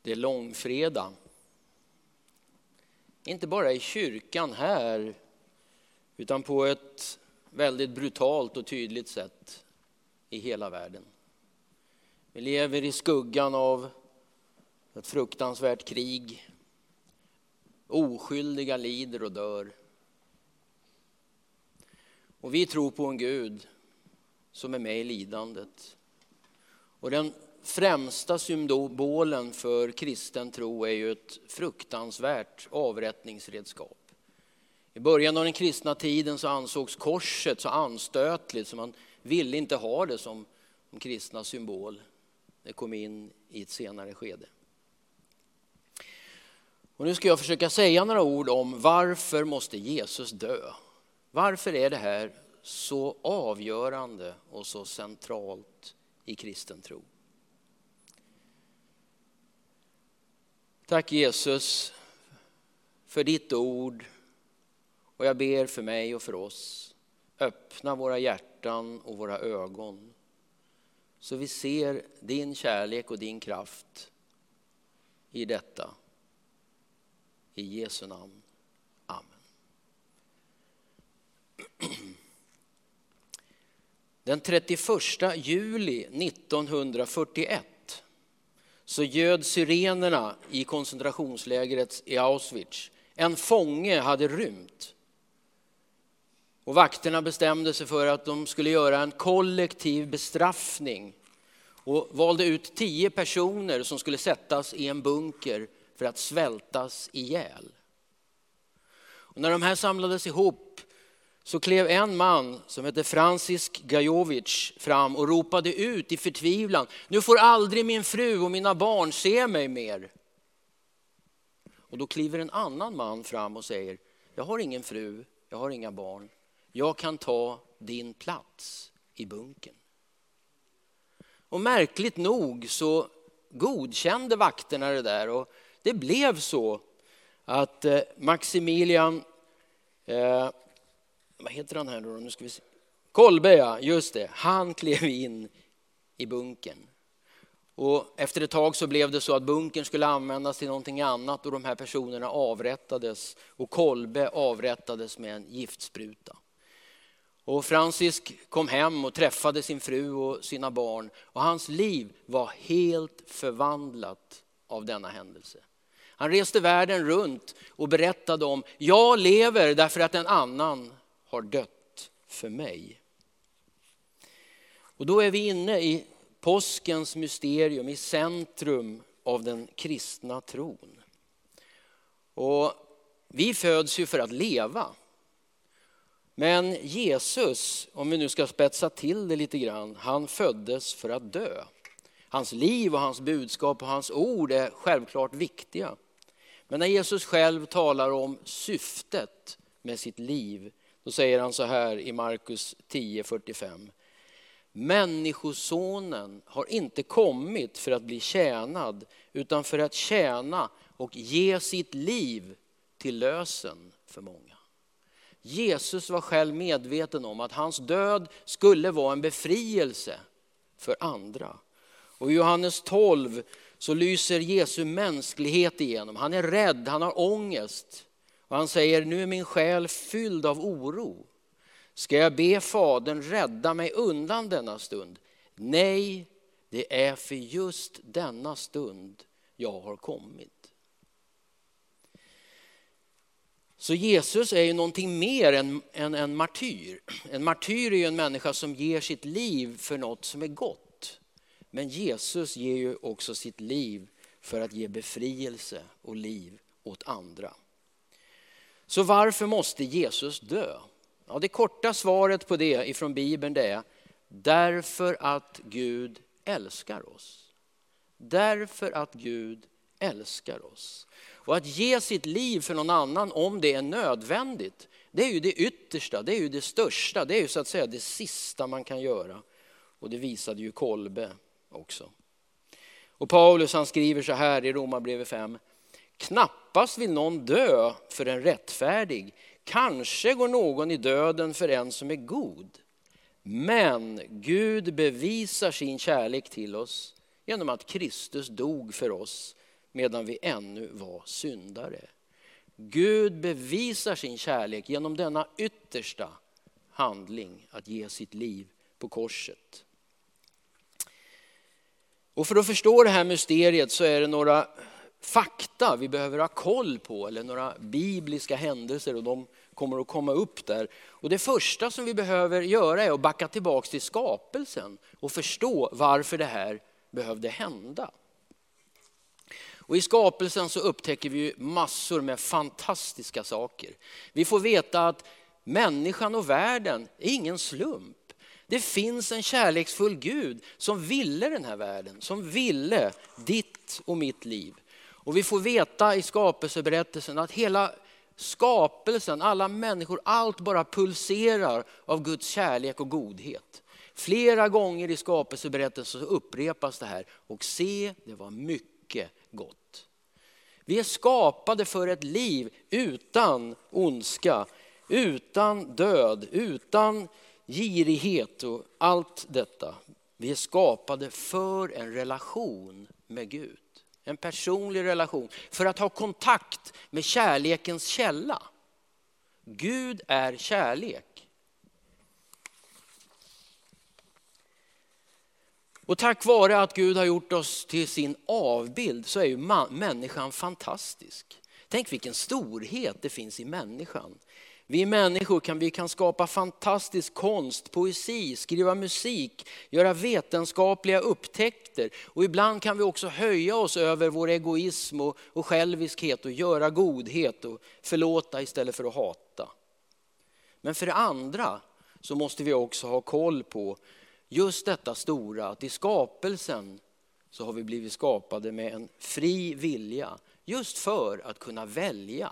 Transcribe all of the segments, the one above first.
Det är långfredag. Inte bara i kyrkan här, utan på ett väldigt brutalt och tydligt sätt i hela världen. Vi lever i skuggan av ett fruktansvärt krig. Oskyldiga lider och dör. Och vi tror på en Gud som är med i lidandet. Och den främsta symbolen för kristen tro är ju ett fruktansvärt avrättningsredskap. I början av den kristna tiden så ansågs korset så anstötligt så man ville inte ha det som en kristna symbol. Det kom in i ett senare skede. Och nu ska jag försöka säga några ord om varför måste Jesus dö? Varför är det här så avgörande och så centralt i kristen tro? Tack Jesus för ditt ord, och jag ber för mig och för oss. Öppna våra hjärtan och våra ögon så vi ser din kärlek och din kraft i detta. I Jesu namn. Amen. Den 31 juli 1941 så ljöd syrenerna i koncentrationslägret i Auschwitz. En fånge hade rymt. Och vakterna bestämde sig för att de skulle göra en kollektiv bestraffning. Och valde ut 10 personer som skulle sättas i en bunker för att svältas ihjäl. Och när de här samlades ihop så klev en man som heter Francisk Gajovic fram och ropade ut i förtvivlan: nu får aldrig min fru och mina barn se mig mer. Och då kliver en annan man fram och säger: jag har ingen fru, jag har inga barn. Jag kan ta din plats i bunkern. Och märkligt nog så godkände vakterna det där, och det blev så att Maximilian, vad heter han här då? Nu ska vi se. Kolbe, ja, just det. Han klev in i bunkern. Och efter ett tag så blev det så att bunkern skulle användas till någonting annat, och de här personerna avrättades. Och Kolbe avrättades med en giftspruta. Och Francisk kom hem och träffade sin fru och sina barn. Och hans liv var helt förvandlat av denna händelse. Han reste världen runt och berättade om: jag lever därför att en annan har dött för mig. Och då är vi inne i påskens mysterium, i centrum av den kristna tron. Och vi föds ju för att leva. Men Jesus, om vi nu ska spetsa till det lite grann, han föddes för att dö. Hans liv och hans budskap och hans ord är självklart viktiga. Men när Jesus själv talar om syftet med sitt liv, då säger han så här i Markus 10:45. Människosonen har inte kommit för att bli tjänad, utan för att tjäna och ge sitt liv till lösen för många. Jesus var själv medveten om att hans död skulle vara en befrielse för andra. Och i Johannes 12 så lyser Jesu mänsklighet igenom. Han är rädd, han har ångest. Och han säger: nu är min själ fylld av oro. Ska jag be Fadern rädda mig undan denna stund? Nej, det är för just denna stund jag har kommit. Så Jesus är ju någonting mer än en martyr. En martyr är ju en människa som ger sitt liv för något som är gott. Men Jesus ger ju också sitt liv för att ge befrielse och liv åt andra. Så varför måste Jesus dö? Ja, det korta svaret på det ifrån Bibeln det är: därför att Gud älskar oss. Därför att Gud älskar oss. Och att ge sitt liv för någon annan om det är nödvändigt, det är ju det yttersta, det är ju det största, det är ju så att säga det sista man kan göra. Och det visade ju Kolbe också. Och Paulus, han skriver så här i Romarbrevet 5. Knappast vill någon dö för en rättfärdig. Kanske går någon i döden för en som är god. Men Gud bevisar sin kärlek till oss genom att Kristus dog för oss medan vi ännu var syndare. Gud bevisar sin kärlek genom denna yttersta handling, att ge sitt liv på korset. Och för att förstå det här mysteriet så är det några fakta vi behöver ha koll på, eller några bibliska händelser, och de kommer att komma upp där. Och det första som vi behöver göra är att backa tillbaka till skapelsen och förstå varför det här behövde hända. Och i skapelsen så upptäcker vi massor med fantastiska saker. Vi får veta att människan och världen är ingen slump. Det finns en kärleksfull Gud som ville den här världen, som ville ditt och mitt liv. Och vi får veta i skapelseberättelsen att hela skapelsen, alla människor, allt bara pulserar av Guds kärlek och godhet. Flera gånger i skapelseberättelsen så upprepas det här: och se, det var mycket gott. Vi är skapade för ett liv utan ondska, utan död, utan girighet och allt detta. Vi är skapade för en relation med Gud. En personlig relation. För att ha kontakt med kärlekens källa. Gud är kärlek. Och tack vare att Gud har gjort oss till sin avbild så är ju människan fantastisk. Tänk vilken storhet det finns i människan. Vi människor kan skapa fantastisk konst, poesi, skriva musik, göra vetenskapliga upptäckter. Och ibland kan vi också höja oss över vår egoism och själviskhet och göra godhet och förlåta istället för att hata. Men för det andra så måste vi också ha koll på just detta stora, att i skapelsen så har vi blivit skapade med en fri vilja just för att kunna välja.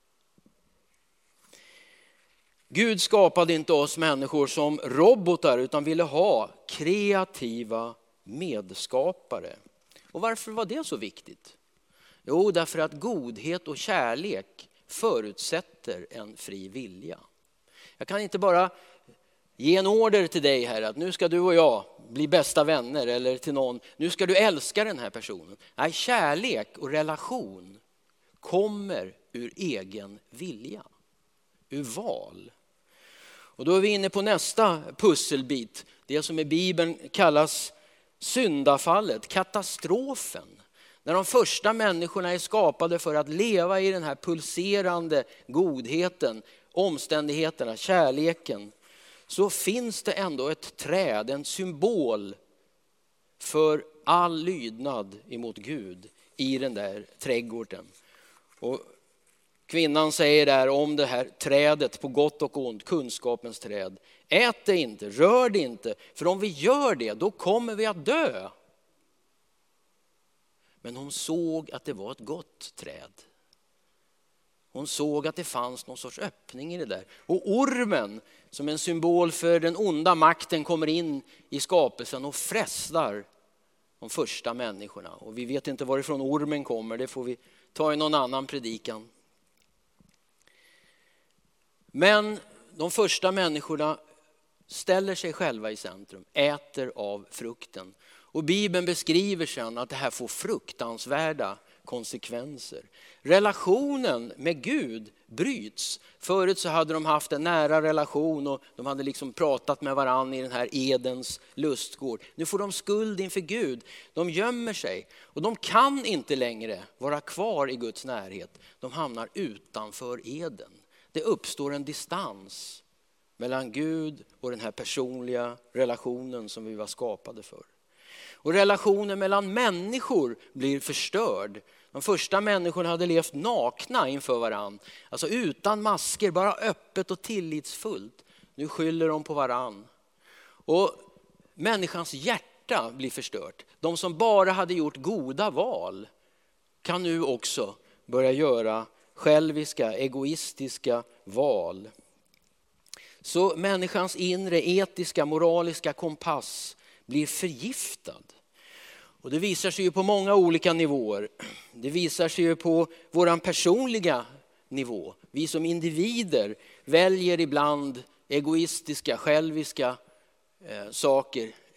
Gud skapade inte oss människor som robotar utan ville ha kreativa medskapare. Och varför var det så viktigt? Jo, därför att godhet och kärlek förutsätter en fri vilja. Jag kan inte bara ge en order till dig här att nu ska du och jag bli bästa vänner, eller till någon, nu ska du älska den här personen. Nej, kärlek och relation kommer ur egen vilja, ur val. Och då är vi inne på nästa pusselbit, det som i Bibeln kallas syndafallet, katastrofen. När de första människorna är skapade för att leva i den här pulserande godheten, omständigheterna, kärleken, så finns det ändå ett träd, en symbol för all lydnad emot Gud i den där trädgården. Och kvinnan säger där om det här trädet på gott och ont, kunskapens träd: ät det inte, rör det inte, för om vi gör det då kommer vi att dö. Men hon såg att det var ett gott träd. Hon såg att det fanns någon sorts öppning i det där. Och ormen, som en symbol för den onda makten, kommer in i skapelsen och frestar de första människorna. Och vi vet inte varifrån ormen kommer, det får vi ta i någon annan predikan. Men de första människorna ställer sig själva i centrum, äter av frukten. Och Bibeln beskriver sedan att det här får fruktansvärda konsekvenser. Relationen med Gud bryts. Förut så hade de haft en nära relation och de hade liksom pratat med varann i den här Edens lustgård. Nu får de skuld inför Gud. De gömmer sig och de kan inte längre vara kvar i Guds närhet. De hamnar utanför Eden. Det uppstår en distans mellan Gud och den här personliga relationen som vi var skapade för. Och relationen mellan människor blir förstörd. De första människorna hade levt nakna inför varann. Alltså utan masker, bara öppet och tillitsfullt. Nu skyller de på varann. Och människans hjärta blir förstört. De som bara hade gjort goda val kan nu också börja göra själviska, egoistiska val. Så människans inre etiska, moraliska kompass blir förgiftad. Och det visar sig ju på många olika nivåer. Det visar sig ju på våran personliga nivå. Vi som individer väljer ibland egoistiska, själviska saker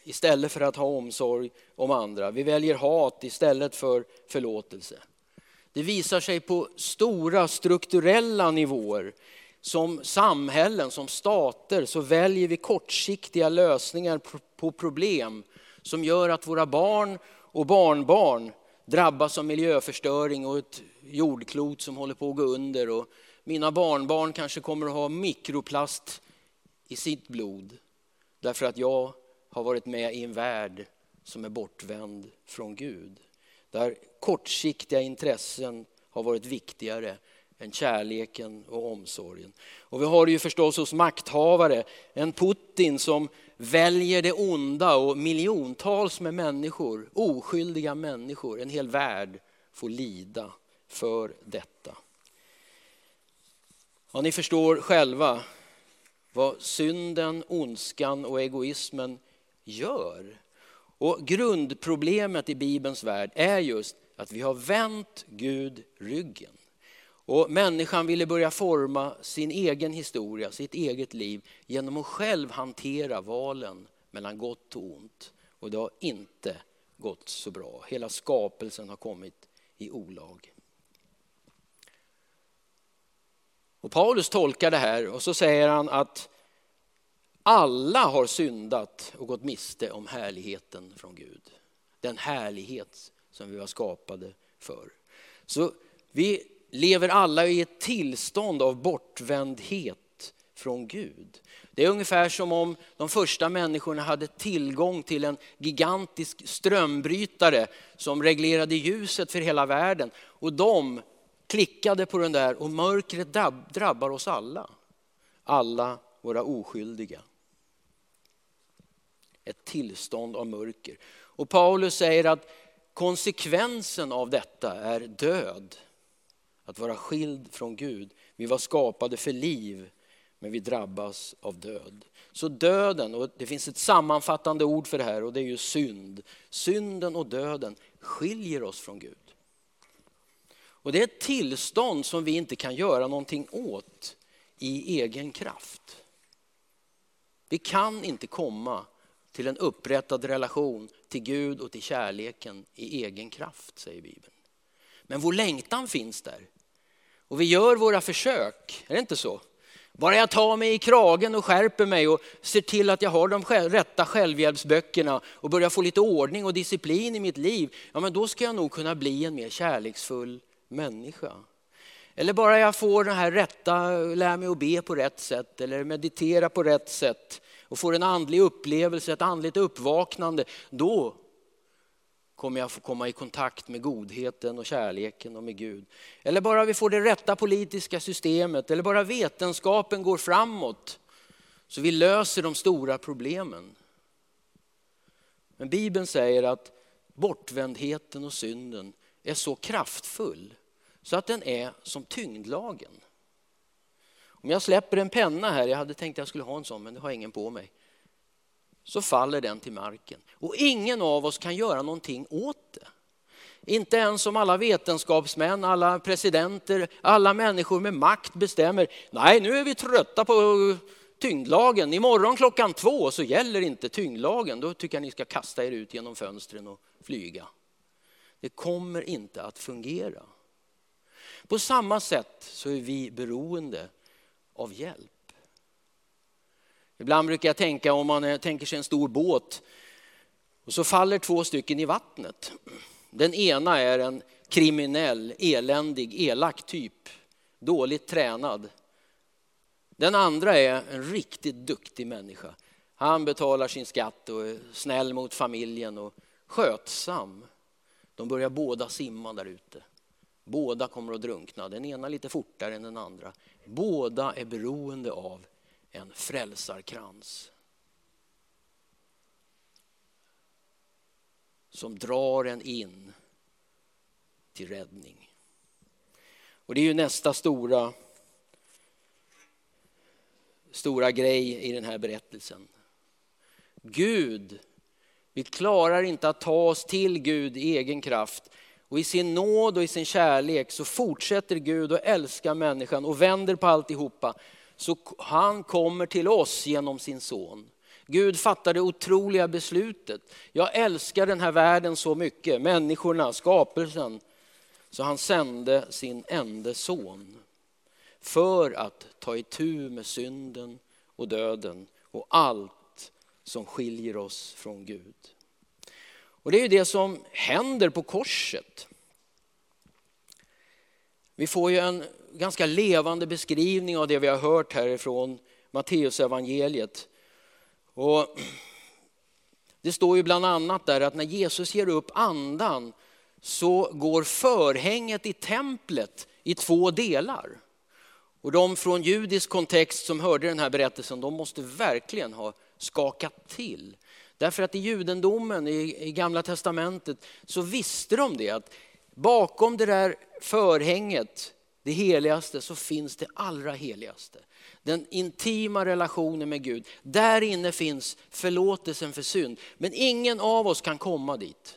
istället för att ha omsorg om andra. Vi väljer hat istället för förlåtelse. Det visar sig på stora strukturella nivåer. Som samhällen, som stater, så väljer vi kortsiktiga lösningar på problem som gör att våra barn och barnbarn drabbas av miljöförstöring och ett jordklot som håller på att gå under. Och mina barnbarn kanske kommer att ha mikroplast i sitt blod därför att jag har varit med i en värld som är bortvänd från Gud. Där kortsiktiga intressen har varit viktigare än kärleken och omsorgen. Och vi har det ju förstås hos makthavare, en Putin som väljer det onda och miljontals med människor, oskyldiga människor, en hel värld får lida för detta. Ja, ni förstår själva vad synden, ondskan och egoismen gör. Och grundproblemet i Bibelns värld är just att vi har vänt Gud ryggen. Och människan ville börja forma sin egen historia, sitt eget liv genom att själv hantera valen mellan gott och ont. Och det har inte gått så bra. Hela skapelsen har kommit i olag. Och Paulus tolkar det här och så säger han att alla har syndat och gått miste om härligheten från Gud. Den härlighet som vi var skapade för. Så vi lever alla i ett tillstånd av bortvändhet från Gud. Det är ungefär som om de första människorna hade tillgång till en gigantisk strömbrytare som reglerade ljuset för hela världen. Och de klickade på den där och mörkret drabbar oss alla. Alla våra oskyldiga. Ett tillstånd av mörker. Och Paulus säger att konsekvensen av detta är död. Att vara skild från Gud. Vi var skapade för liv, men vi drabbas av död. Så döden, och det finns ett sammanfattande ord för det här, och det är ju synd. Synden och döden skiljer oss från Gud. Och det är ett tillstånd som vi inte kan göra någonting åt i egen kraft. Vi kan inte komma till en upprättad relation till Gud och till kärleken i egen kraft, säger Bibeln. Men vår längtan finns där. Och vi gör våra försök, är det inte så? Bara jag tar mig i kragen och skärper mig och ser till att jag har de rätta självhjälpsböckerna och börjar få lite ordning och disciplin i mitt liv. Ja, men då ska jag nog kunna bli en mer kärleksfull människa. Eller bara jag får den här rätta, lär mig att be på rätt sätt eller meditera på rätt sätt och får en andlig upplevelse, ett andligt uppvaknande, då kommer jag få komma i kontakt med godheten och kärleken och med Gud. Eller bara vi får det rätta politiska systemet, eller bara vetenskapen går framåt så vi löser de stora problemen. Men Bibeln säger att bortvändheten och synden är så kraftfull så att den är som tyngdlagen. Om jag släpper en penna här, jag hade tänkt att jag skulle ha en sån men det har ingen på mig. Så faller den till marken. Och ingen av oss kan göra någonting åt det. Inte ens om alla vetenskapsmän, alla presidenter, alla människor med makt bestämmer. Nej, nu är vi trötta på tyngdlagen. Imorgon 2:00 så gäller inte tyngdlagen. Då tycker jag ni ska kasta er ut genom fönstren och flyga. Det kommer inte att fungera. På samma sätt så är vi beroende av hjälp. Ibland brukar jag tänka, om man tänker sig en stor båt och så faller 2 stycken i vattnet. Den ena är en kriminell, eländig, elak typ, dåligt tränad. Den andra är en riktigt duktig människa. Han betalar sin skatt och är snäll mot familjen och skötsam. De börjar båda simma där ute. Båda kommer att drunkna, den ena lite fortare än den andra. Båda är beroende av en frälsarkrans som drar en in till räddning. Och det är ju nästa stora grej i den här berättelsen. Gud, vi klarar inte att ta oss till Gud i egen kraft. Och i sin nåd och i sin kärlek så fortsätter Gud att älska människan och vänder på alltihopa. Så han kommer till oss genom sin son. Gud fattade det otroliga beslutet. Jag älskar den här världen så mycket, människorna, skapelsen. Så han sände sin enda son för att ta itu med synden och döden och allt som skiljer oss från Gud. Och det är ju det som händer på korset. Vi får ju en ganska levande beskrivning av det vi har hört härifrån Matteus evangeliet. Och det står ju bland annat där att när Jesus ger upp andan så går förhänget i templet i 2 delar. Och de från judisk kontext som hörde den här berättelsen, de måste verkligen ha skakat till. Därför att i judendomen, i Gamla testamentet, så visste de det att bakom det där förhänget, det heligaste, så finns det allra heligaste. Den intima relationen med Gud. Där inne finns förlåtelsen för synd. Men ingen av oss kan komma dit.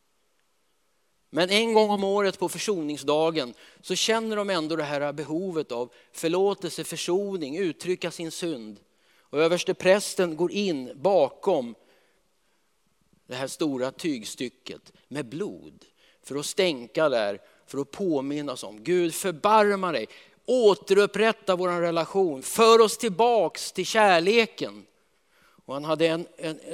Men en gång om året på försoningsdagen så känner de ändå det här behovet av förlåtelse, försoning, uttrycka sin synd. Och översteprästen går in bakom det här stora tygstycket med blod. För att stänka där, för att påminnas om Gud förbarma dig. Återupprätta vår relation, för oss tillbaks till kärleken. Och han hade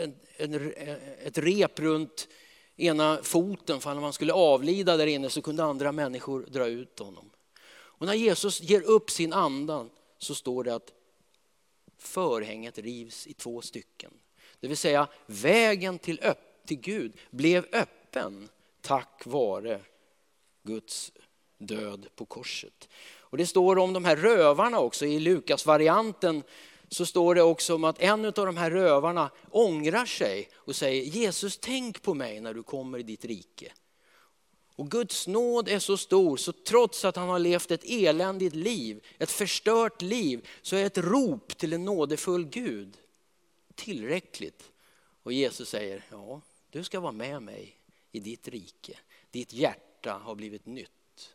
ett rep runt ena foten, för när man skulle avlida där inne så kunde andra människor dra ut honom. Och när Jesus ger upp sin andan så står det att förhänget rivs i 2 stycken. Det vill säga vägen till Gud blev öppen tack vare Guds död på korset. Och det står om de här rövarna också i Lukas-varianten, så står det också om att en av de här rövarna ångrar sig och säger: Jesus, tänk på mig när du kommer i ditt rike. Och Guds nåd är så stor så trots att han har levt ett eländigt liv, ett förstört liv, så är ett rop till en nådefull Gud tillräckligt. Och Jesus säger: ja, du ska vara med mig i ditt rike. Ditt hjärta har blivit nytt.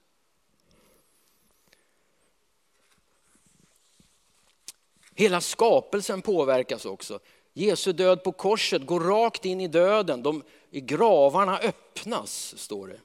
Hela skapelsen påverkas också. Jesu död på korset går rakt in i döden. I gravarna öppnas, står det.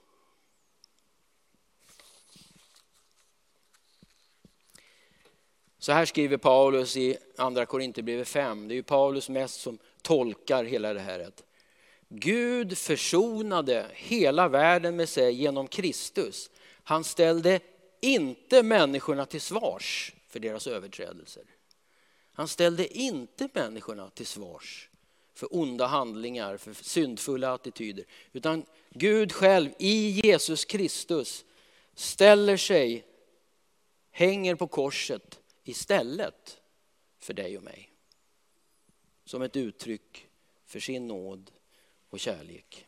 Så här skriver Paulus i andra Korinthierbrevet 5. Det är ju Paulus mest som tolkar hela det här. Gud försonade hela världen med sig genom Kristus. Han ställde inte människorna till svars för deras överträdelser. Han ställde inte människorna till svars för onda handlingar, för syndfulla attityder. Utan Gud själv i Jesus Kristus ställer sig, hänger på korset istället för dig och mig. Som ett uttryck för sin nåd och kärlek.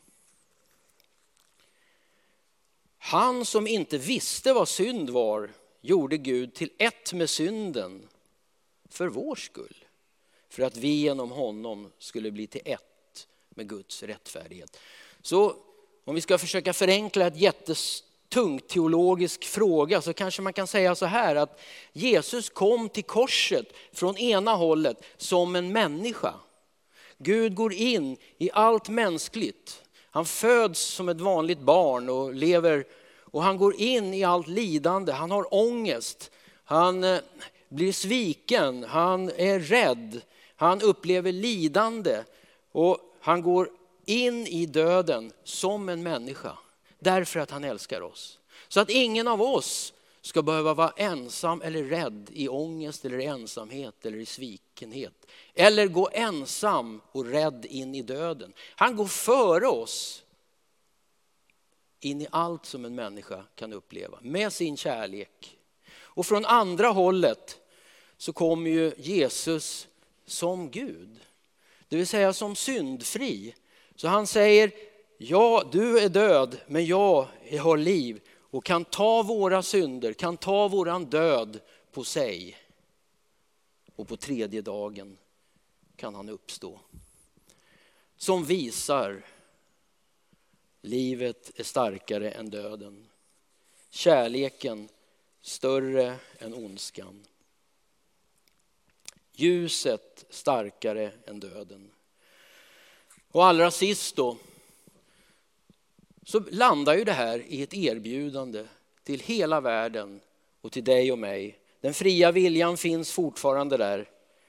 Han som inte visste vad synd var gjorde Gud till ett med synden för vår skull. För att vi genom honom skulle bli till ett med Guds rättfärdighet. Så om vi ska försöka förenkla ett jättetungt teologisk fråga så kanske man kan säga så här att Jesus kom till korset från ena hållet som en människa. Gud går in i allt mänskligt. Han föds som ett vanligt barn och lever, och han går in i allt lidande. Han har ångest. Han blir sviken. Han är rädd. Han upplever lidande. Och han går in i döden som en människa. Därför att han älskar oss. Så att ingen av oss ska behöva vara ensam eller rädd i ångest eller i ensamhet eller i svikenhet. Eller gå ensam och rädd in i döden. Han går före oss in i allt som en människa kan uppleva med sin kärlek. Och från andra hållet så kommer ju Jesus som Gud. Det vill säga som syndfri. Så han säger: ja, du är död, men jag har liv och kan ta våra synder, kan ta våran död på sig. Och på 3:e dagen kan han uppstå. Som visar livet är starkare än döden. Kärleken större än ondskan. Ljuset starkare än döden. Och allra sist då, så landar ju det här i ett erbjudande till hela världen och till dig och mig. Den fria viljan finns fortfarande där.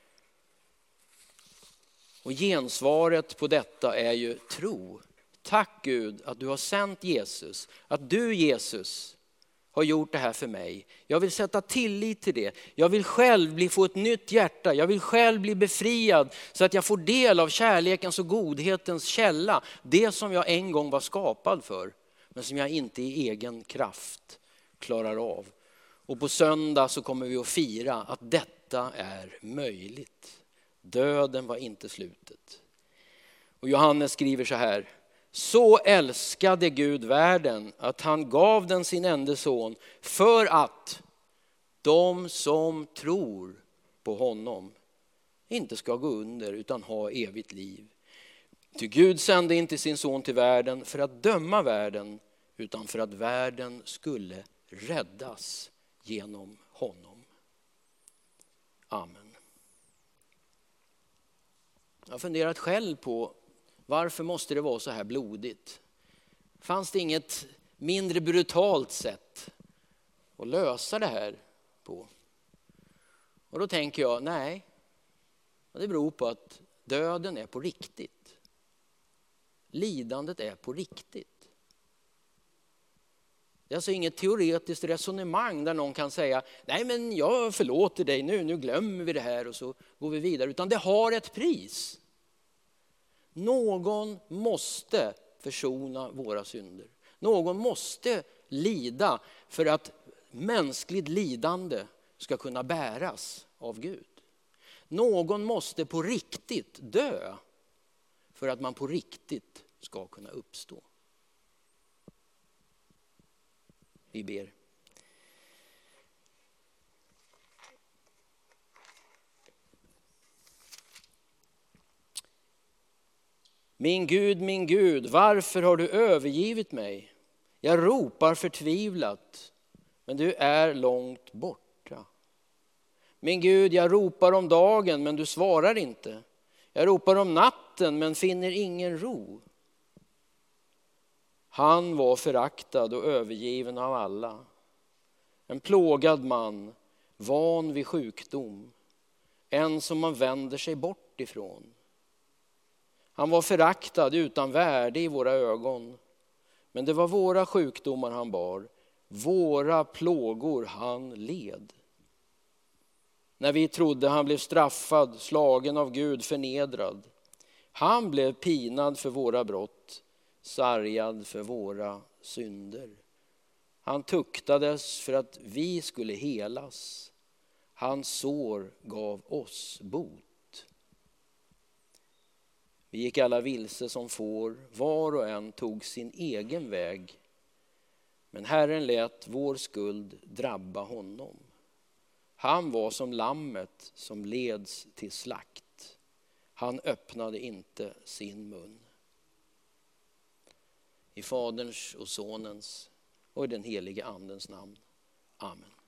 Och gensvaret på detta är ju tro. Tack Gud att du har sänt Jesus. Att du Jesus har gjort det här för mig. Jag vill sätta tillit till det. Jag vill själv få ett nytt hjärta. Jag vill själv bli befriad så att jag får del av kärlekens och godhetens källa. Det som jag en gång var skapad för. Men som jag inte i egen kraft klarar av. Och på söndag så kommer vi att fira att detta är möjligt. Döden var inte slutet. Och Johannes skriver så här. Så älskade Gud världen att han gav den sin enda son för att de som tror på honom inte ska gå under utan ha evigt liv. Ty Gud sände inte sin son till världen för att döma världen utan för att världen skulle räddas genom honom. Amen. Jag har funderat själv på varför måste det vara så här blodigt? Fanns det inget mindre brutalt sätt att lösa det här på? Och då tänker jag, nej. Det beror på att döden är på riktigt. Lidandet är på riktigt. Det är alltså inget teoretiskt resonemang där någon kan säga, nej men jag förlåter dig nu glömmer vi det här och så går vi vidare. Utan det har ett pris. Någon måste försona våra synder. Någon måste lida för att mänskligt lidande ska kunna bäras av Gud. Någon måste på riktigt dö för att man på riktigt ska kunna uppstå. Vi ber. Min Gud, varför har du övergivit mig? Jag ropar förtvivlat, men du är långt borta. Min Gud, jag ropar om dagen, men du svarar inte. Jag ropar om natten, men finner ingen ro. Han var föraktad och övergiven av alla. En plågad man, van vid sjukdom. En som man vänder sig bort ifrån. Han var föraktad utan värde i våra ögon. Men det var våra sjukdomar han bar. Våra plågor han led. När vi trodde han blev straffad, slagen av Gud, förnedrad. Han blev pinad för våra brott, sargad för våra synder. Han tuktades för att vi skulle helas. Hans sår gav oss bot. Vi gick alla vilse som får, var och en tog sin egen väg. Men Herren lät vår skuld drabba honom. Han var som lammet som leds till slakt. Han öppnade inte sin mun. I Faderns och Sonens och i den helige Andens namn. Amen.